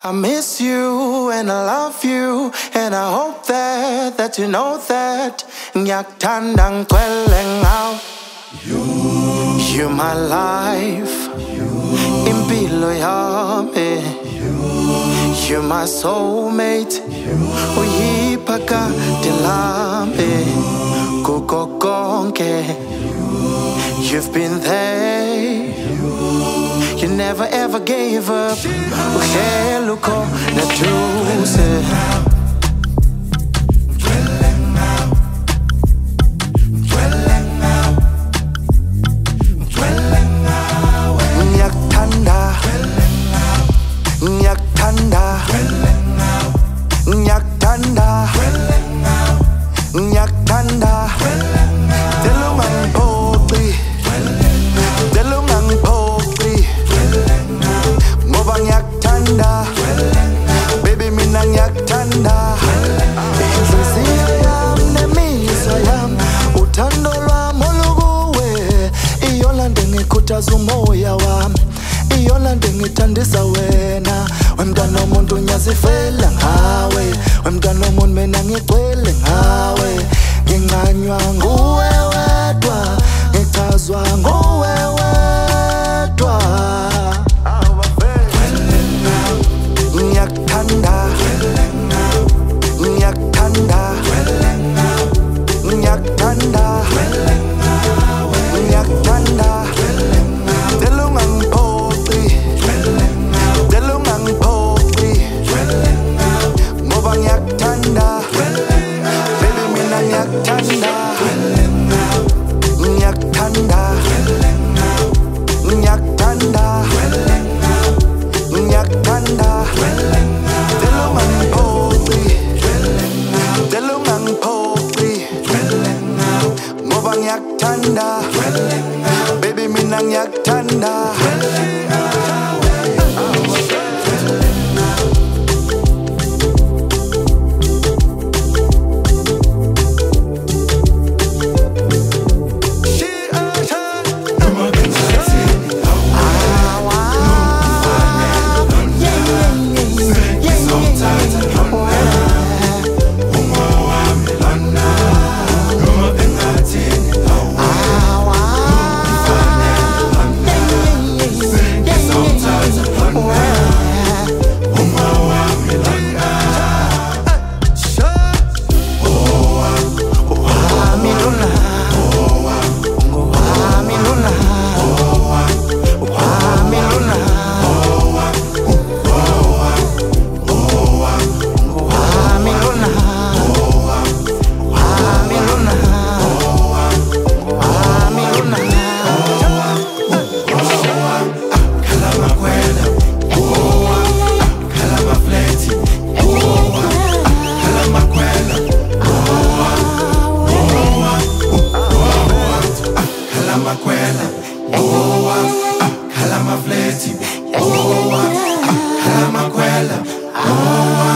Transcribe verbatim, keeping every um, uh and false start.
I miss you and I love you and I hope that that you know that Nyaktanda ngikwele ngawe. You're my life, impilo yami. You're my soulmate, uyiphakade lami kuko konke. You've been there, you never ever gave up. Uhlelo khona duze. Nyaktanda, Nyaktanda, Nyaktanda, Nyaktanda. Delungang popi, delungang popi. Ngoba nyaktanda, baby mina nyaktanda. Inhliziyo yami nemizwa yami, uthando lwami olukuwe. Iyolanda ngikhuthaza umoya wami, iyolanda ngithandisa wena. Wemntwana womuntu ngiyazifela ngawe, wemntwana womuntu mina ngigcwele ngawe. Ngincanywa nguwe wedwa, ngichazwa nguwe wedwa. Nyaktanda, Nyaktanda, Nyaktanda, Nyaktanda. Delungang popi, delungang popi. Ngoba nyaktanda, baby mina nyaktanda. Nyaktanda, Nyaktanda, Nyaktanda. Delungang popi, delungang popi. Ngoba nyaktanda, baby mina nyaktanda. Kalamakwela, oh, ah, kalamakwela, oh.